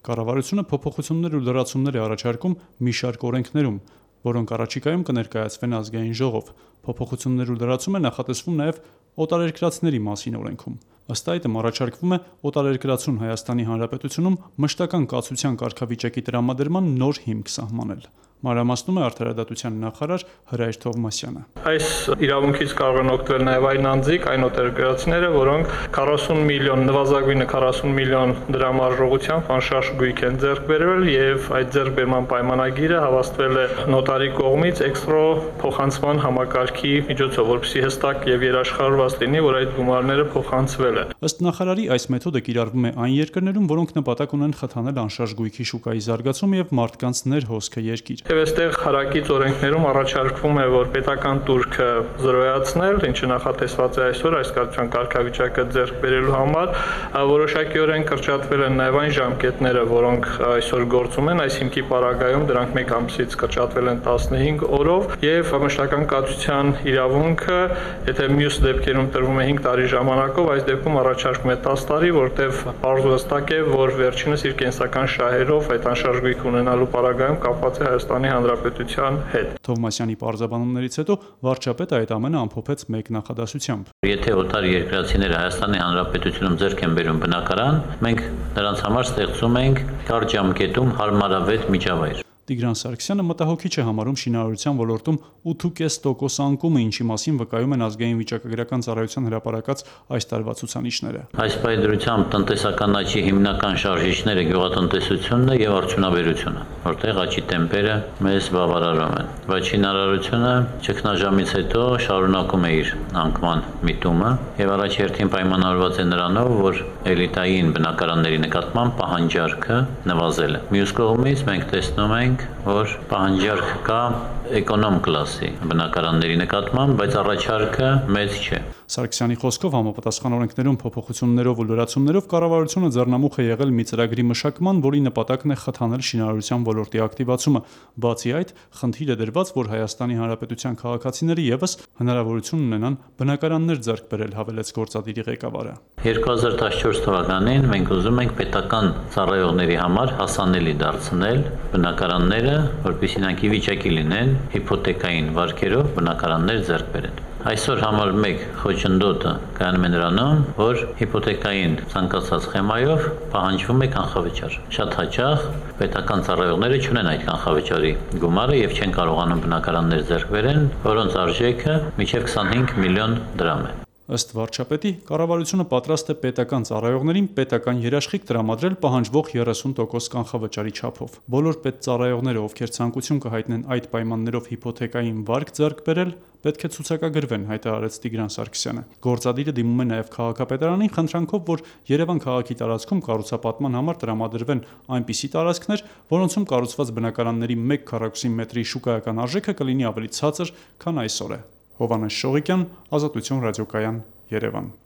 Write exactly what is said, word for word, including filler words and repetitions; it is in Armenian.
Կառավարությունը փոփոխություններ ու լրացումներ է առաջարկում մի շարք օրենքներում, որոնք առաջիկայում կներկայացվեն ազգային ժողով։ Փոփոխություններ ու լրացում է նախատեսվում նաև օտարերկրացիների մասին օրենքում։ Ըստ այդմ առաջարկվում է օտարերկրացուն Հայաստանի Հանրապետությունում մշտական կացության կարգավիճակի տրամադրման նոր հիմք սահմանել։ Մանրամասնում է Արդարադատության նախարար Հրայր Թովմասյանը։ Այս իրավունքից կարող են օգտվել նաև այն անձիկ, այն օտարերկրացիները, որոնք քառասուն միլիոն, նվազագույնը քառասուն միլիոն դրամ արժողությամբ անշարժ գույք են ձեռք բերվել եւ այդ ձեռքբերման պայմանագիրը հավաստվել է նոտարի կողմից էքստրո փոխանցման համակարգի միջոցով, որպեսզի հստակ եւ երաշխավորված լինի, որ այդ գումարները փոխանցվել են։ Ըստ նախարարի, այս մեթոդը կիրառվում է այն երկրներում, որոնք նպատակ ունեն խթանել անշարժ գույքի շուկայի զարգացումը եւ մարդկանց ներհոսքը երկիր։ Եվ այստեղ հարակից օրենքներում առաջարկվում է, որ պետական տուրքը զրոյացնել, ինչը նախատեսված է այսօր այս կարգության կարգավիճակը ձեռք բերելու համար, որոշակիորեն կրճատվել են նաև այն ժամկետները, որոնք այսօր գործում են, այս հիմքի պարագայում դրանք մեկ ամսից կրճատվել են տասնհինգ օրով, եւ մշտական կացության իրավունքը, եթե մյուս դեպքերում տրվում է հինգ տարի ժամանակով, այս դեպքում առաջարկվում է տասը տարի, որտեղ բարձր վստակ է, որ վերջինս իր կենսական շահերով այդ անշարժ գույք ունենալու պարագայում կապված է Հայաստանի Հանրապետության հետ։ Թովմասյանի պարզաբանումներից հետո վարչապետը այդ ամենը ամփոփեց մեկ նախադասությամբ։ Եթե օտար երկրացիները Հայաստանի Հանրապետությունում ձեռք են բերում բնակարան, մենք նրանց համար ստեղծում ենք կարճ ժամկետում հարմարավետ միջավայր։ Տիգրան Սարգսյանը մտահոգիչ է համարում շինարարության ոլորտում ութ փուկես կես տոկոս անկումը, ինչի մասին վկայում են ազգային վիճակագրական ծառայության հրապարակած այս տարվա ցուցանիշները։ Այս պայմանությամբ տնտեսական աճի հիմնական շարժիչները գյուղատնտեսությունն է եւ արդյունաբերությունը, որտեղ աճի տեմպերը մեզ բավարարում են։ Բայց շինարարությունը ճգնաժամից հետո շարունակում է իր անկման միտումը եւ առաջերտին պայմանավորված է նրանով, որ էլիտային բնակարանների նկատմամբ պահանջարկը նվազել է։ Մյուս կողմից մենք տեսնում ենք, որ պահանջարկ կա էկոնոմ կլասի բնակարանների նկատմամբ, բայց առաջարկը մեծ չէ։ Սարգսյանի խոսքով համապատասխան օրենքներում փոփոխություններով ու լրացումներով կառավարությունը ձեռնամուխ է եղել մի ծրագրի մշակման, որի նպատակն է խթանել շինարարության ոլորտի ակտիվացումը։ Բացի այդ, խնդիր է դրված, որ Հայաստանի Հանրապետության քաղաքացիները եւս հնարավորություն ունենան բնակարաններ ձեռք բերել, հավելեց գործադիրի ղեկավարը։ երկու հազար տասնչորս թվականին մենք ուզում ենք պետական ծառայողների համար հասանելի դարձնել բնակարանները, որպեսզի նրանք ի վիճակի լինեն հիփոթեկային վարկերով բնակարաններ ձեռք բերել։ Այսօր համար մեկ խոչընդոտը կայանում է նրանում, որ հիփոթեկային ցանկացած սխեմայով պահանջվում է կանխավճար։ Շատ հաճախ պետական ծառայողները չունեն այդ կանխավճարի գումարը եւ չեն կարողանում բնակարաններ ձեռք բերեն, որոնց արժեքը մինչեւ քսանհինգ միլիոն դրամ է։ Ըստ վարչապետի, կառավարությունը պատրաստ է պետական ծառայողներին պետական երաշխիք տրամադրել պահանջվող երեսուն տոկոս կանխավճարի չափով։ Բոլոր պետծառայողները, ովքեր ցանկություն կհայտնեն այդ պայմաններով հիփոթեկային վարկ ձեռք բերել, պետք է ցուցակագրվեն, հայտարարեց Տիգրան Սարգսյանը։ Գործադիրը դիմում է նաև քաղաքապետարանին խնդրանքով, որ Երևան քաղաքի տարածքում կառուցապատման համար տրամադրվեն այնպիսի տարածքներ, որոնցում կառուցված բնակարանների մեկ քառակուսի մետրի շուկայական արժեքը կլինի ավելի ցածր, քան այսօր է։ Հովհաննես Շողիկյան, Ազատություն ռադիոկայան, Երևան։